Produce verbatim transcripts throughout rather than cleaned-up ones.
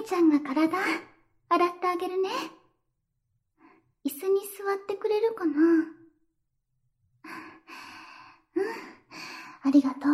ちゃんが体、洗ってあげるね。椅子に座ってくれるかな？うん、ありがと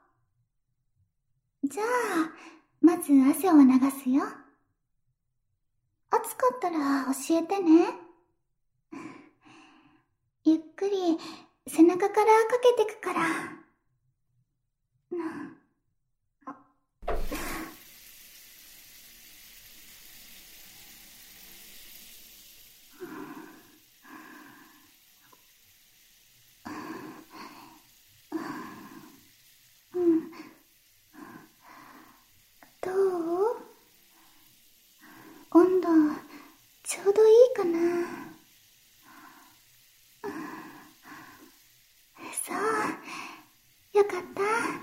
う。じゃあ、まず汗を流すよ。暑かったら教えてね。ゆっくり背中からかけてくから。うん。どう？温度ちょうどいいかな？そう、よかった。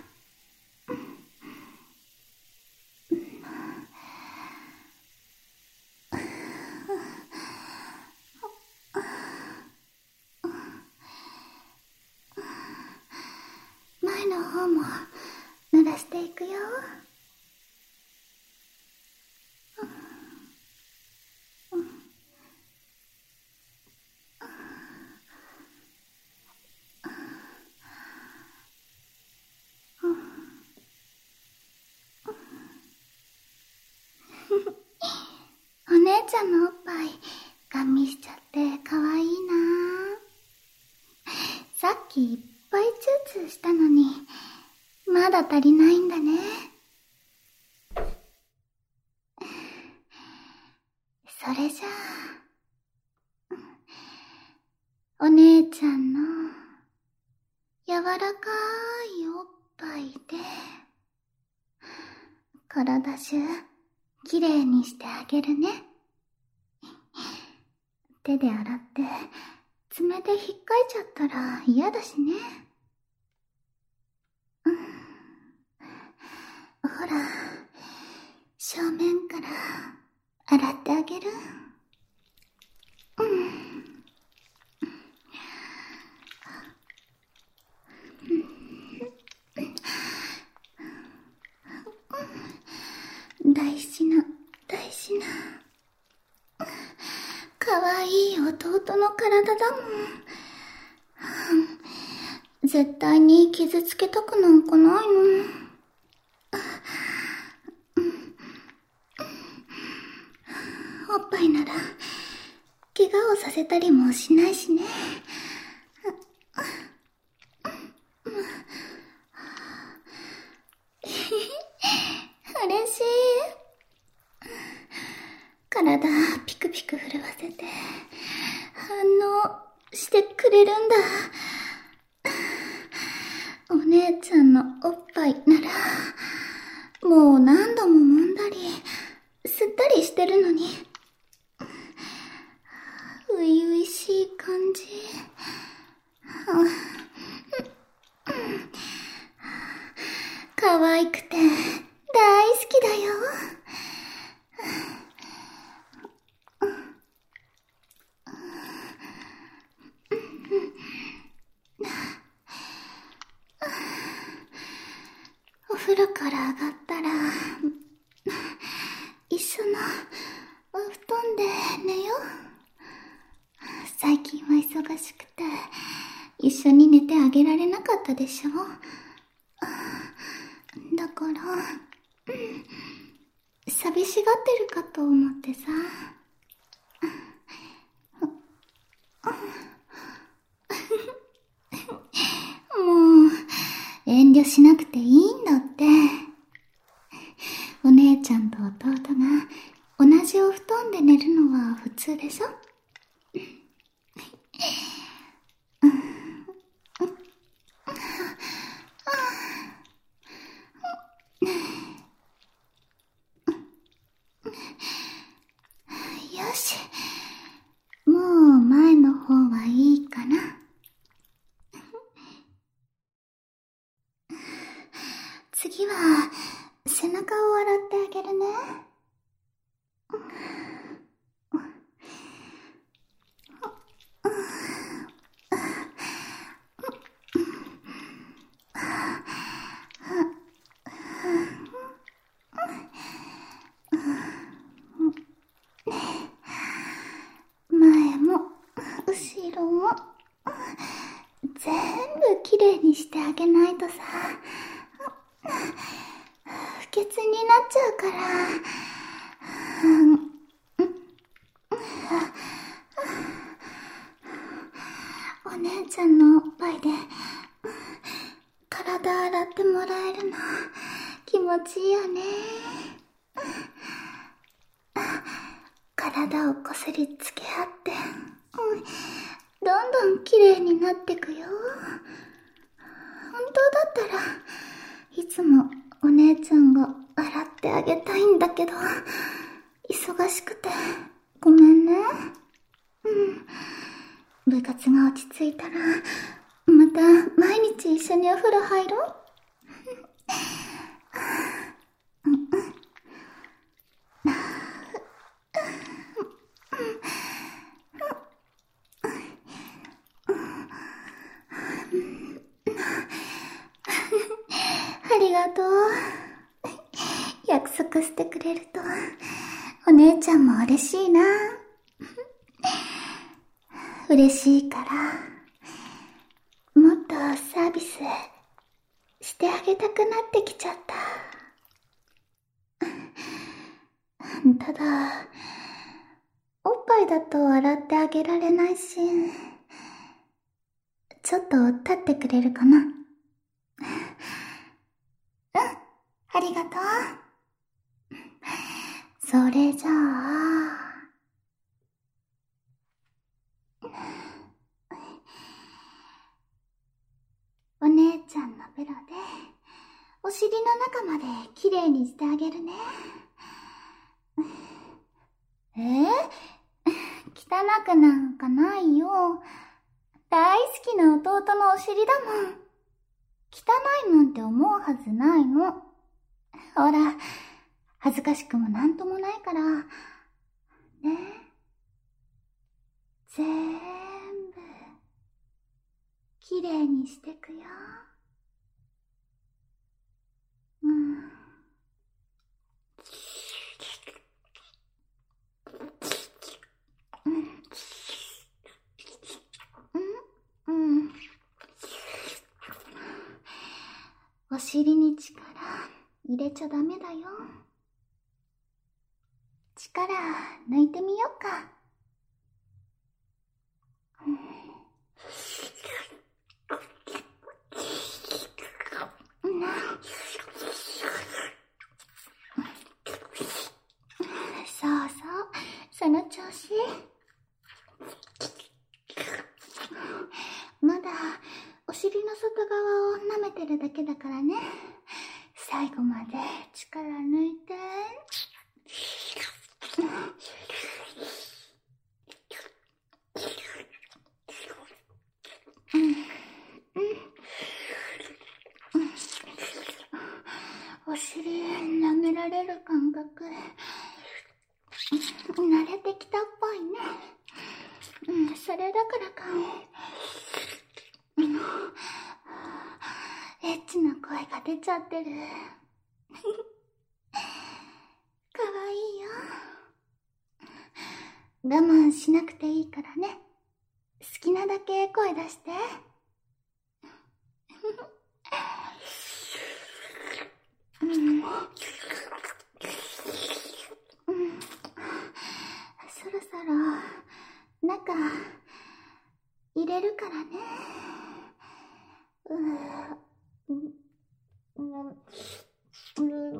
前の方も濡らしていくよ。お姉ちゃんのおっぱいガン見しちゃってかわいいな。さっきいっぱいチューチューしたのにまだ足りないんだね。それじゃあ、お姉ちゃんの柔らかいおっぱいで体中きれいにしてあげるね。手で洗って爪でひっかいちゃったら嫌だしね。うん、ほら、正面から洗ってあげる。大事な大事なかわいい弟の体だもん。絶対に傷つけたくなんかないの。おっぱいなら怪我をさせたりもしないしね。嬉しい。体ピクピク震わせて反応してくれるんだ。お姉ちゃんのおっぱいならもう何度も揉んだり吸ったりしてるのに、初々しい感じ。可愛くて大好きだよ。お風呂から上がったら一緒のお布団で寝よう。最近は忙しくて一緒に寝てあげられなかったでしょ。だから寂しがってるかと思ってさ。もう遠慮しなくていいんだって。お姉ちゃんと弟が同じお布団で寝るのは普通でしょ。よし、もう前の方はいいかな。次は背中を洗ってあげるね。 全部きれいにしてあげないとさ、不潔になっちゃうから。お姉ちゃんのおっぱいで体洗ってもらえるの気持ちいいよね。体をこすりつけ合って、うん、どんどんきれいになってくよ。本当だったらいつもお姉ちゃんが洗ってあげたいんだけど、忙しくてごめんね。うん、部活が落ち着いたらまた毎日一緒にお風呂入ろう。ありがとう。約束してくれるとお姉ちゃんも嬉しいな。嬉しいからもっとサービスしてあげたくなってきちゃった。ただおっぱいだと洗ってあげられないし、ちょっと立ってくれるかな。うん、ありがとう。それじゃあお姉ちゃんのベロでお尻の中まできれいにしてあげるね。えー、汚くなんかないよ。大好きな弟のお尻だもん。汚いなんて思うはずないの。ほら、恥ずかしくもなんともないから。ね。全部、きれいにしてくよ。うん。うん。うん。お尻に力入れちゃダメだよ。力抜いてみようか。そうそう、その調子。まだお尻の外側を舐めてるだけだからね。最後まで力抜いて。うんうん、お尻舐められる感覚慣れてきたっぽいね。うん、それだからかエッチな声が出ちゃってる。かわいいよ。我慢しなくていいからね。好きなだけ声出して。うん、うん、そろそろ中入れるからね。うーん、うん、うん、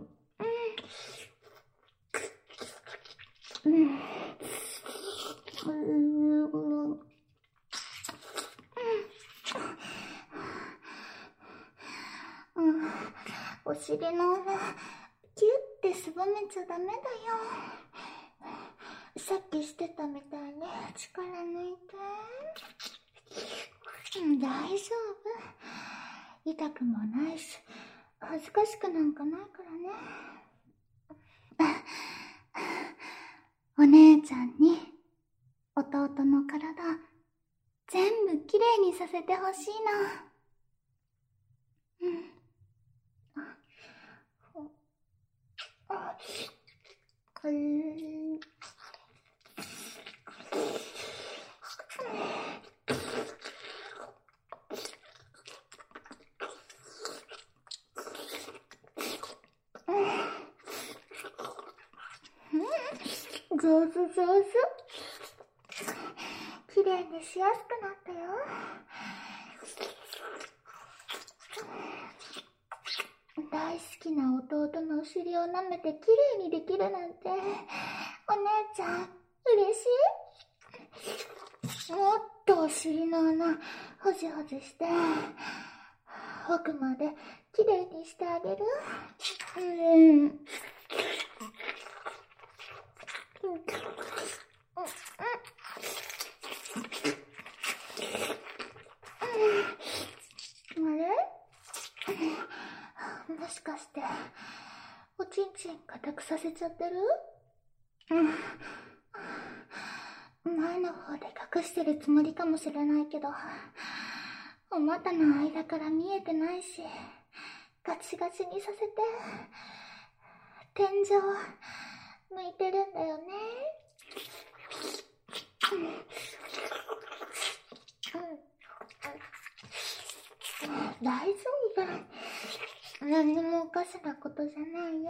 うん、うん、お尻の上キュッてすぼめちゃダメだよ。さっきしてたみたいに力抜いて。大丈夫。痛くもないし恥ずかしくなんかないからね。お姉ちゃんに弟の体全部きれいにさせてほしいの。うん。あ、これ。 上手上手。きれいにしやすくなったよ。大好きな弟のお尻を舐めてきれいにできるなんて、お姉ちゃん、嬉しい？もっとお尻の穴、ほじほじして、奥まできれいにしてあげる？うん。あれ？もしかして、おちんちん固くさせちゃってる？うん。前の方で隠してるつもりかもしれないけど、お股の間から見えてないし、ガチガチにさせて、天井向いてるんだよね。うん。大丈夫。何にもおかしなことじゃないよ。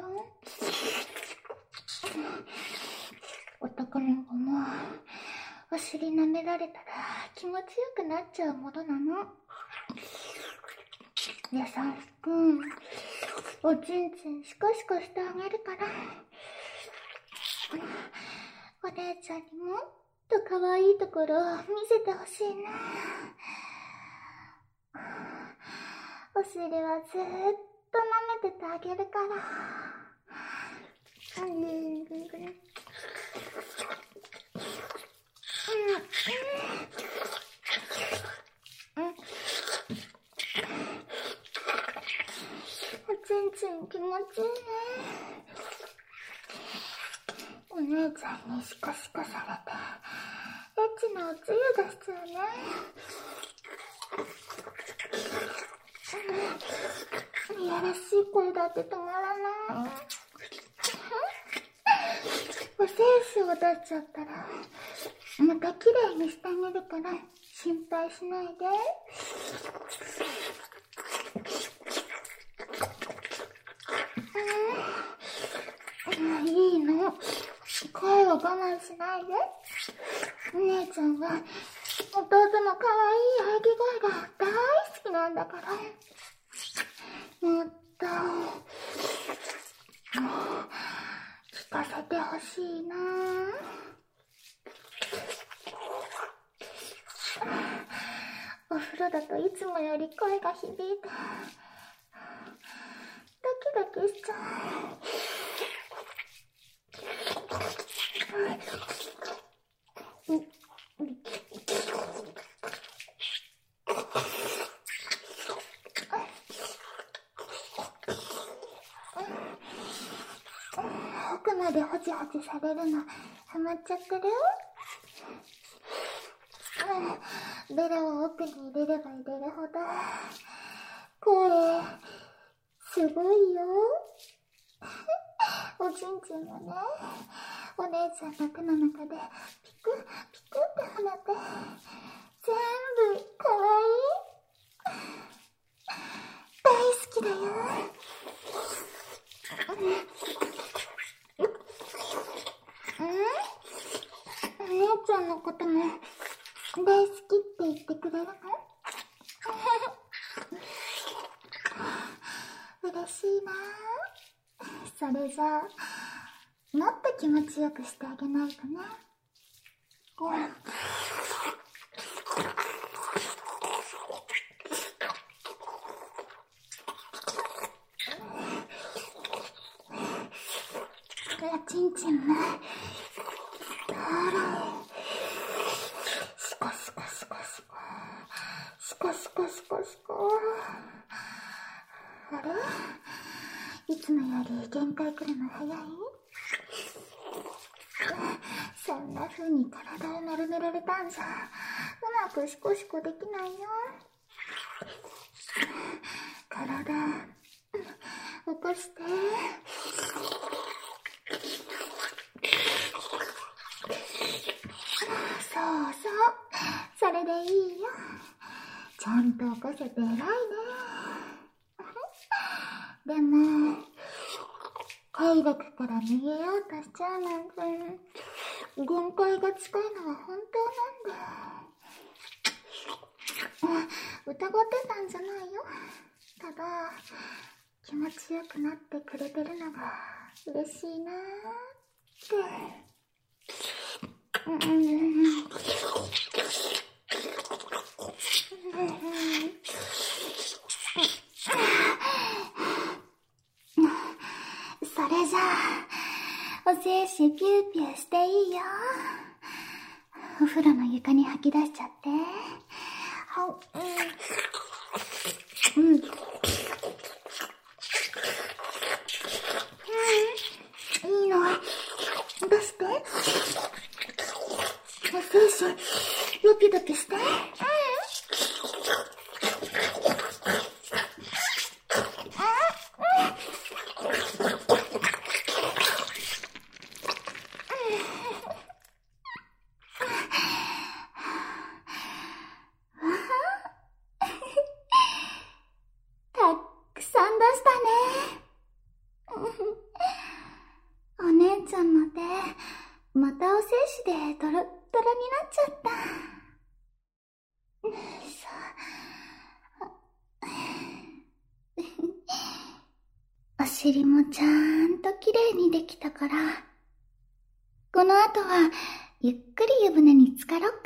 男の子もお尻舐められたら気持ちよくなっちゃうものなの。優しくおちんちんシコシコしてあげるから、お姉ちゃんにもっと可愛いところを見せてほしいな。お尻はずーっと舐めててあげるから。うんうんうんおちんちん気持ちいいね。お姉ちゃんにシコシコされてエッチなおつゆ出しちゃうね。いやらしい声だって止まらない。お精子を出しちゃったらまたきれいにしてあげるから心配しないで。うん、いいの。声を我慢しないで。お姉ちゃんは弟の可愛い喘ぎ声が大好きなんだから。もっと聞かせてほしいな。お風呂だといつもより声が響いてドキドキしちゃう。奥までホチホチされるのハマっちゃってる？うん、ベロを奥に入れれば入れるほど声すごいよ。おちんちんがね、お姉ちゃんの手の中でピクピクって跳ねて全部かわいい。大好きだよ。うん？お姉ちゃんのことも大好きって言ってくれるの？嬉しいな。それじゃあもっと気持ちよくしてあげないとね。うん。おちんちんもほらシコシコシコシコシコシコシコシコ。あれ？いつもより限界来るの早い？そんな風に体を丸められたんじゃうまくシコシコできないよ。体起こして。そうそう、それでいいよ。ちゃんと起こせて偉いね。でも快楽から逃げようとしちゃうなんて限界が近いのは本当なんだ。疑ってたんじゃないよ。ただ、気持ちよくなってくれてるのが嬉しいなーって。うん、それじゃあ、お精子ピューピューしていいよ。お風呂の床に吐き出しちゃって。はうん。うん。うん。いいの。出して。お精子、ドキドキして。うん。たくさん出したね。お姉ちゃんの手、またお精子でドロッドロになっちゃった。お尻もちゃんときれいにできたから、この後はゆっくり湯船に浸かろっか。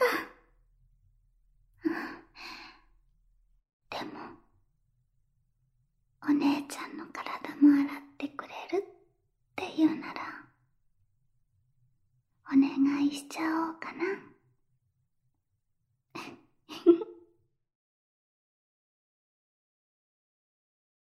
でも、お姉ちゃんの体も洗ってくれるって言うなら、お願いしちゃおうかな。